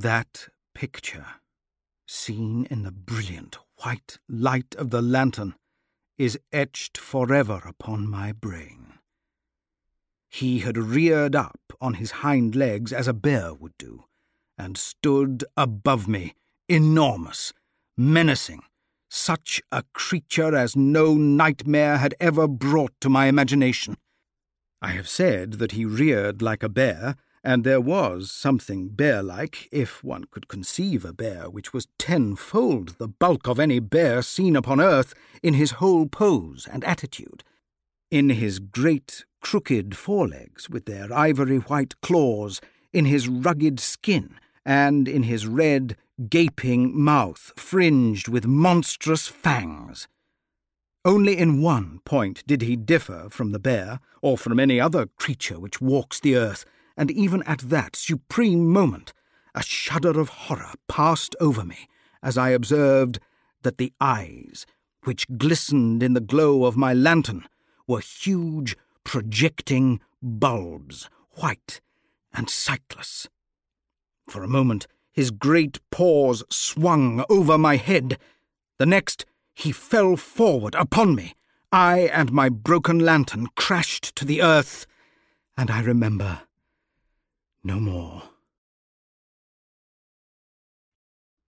That picture, seen in the brilliant white light of the lantern, is etched forever upon my brain. He had reared up on his hind legs as a bear would do, and stood above me, enormous, menacing, such a creature as no nightmare had ever brought to my imagination. I have said that he reared like a bear, and there was something bear-like, if one could conceive a bear which was tenfold the bulk of any bear seen upon earth, in his whole pose and attitude, in his great crooked forelegs with their ivory-white claws, in his rugged skin, and in his red, gaping mouth fringed with monstrous fangs. Only in one point did he differ from the bear, or from any other creature which walks the earth, and even at that supreme moment a shudder of horror passed over me as I observed that the eyes, which glistened in the glow of my lantern, were huge, projecting bulbs, white and sightless. For a moment his great paws swung over my head. The next he fell forward upon me. I and my broken lantern crashed to the earth, and I remember no more.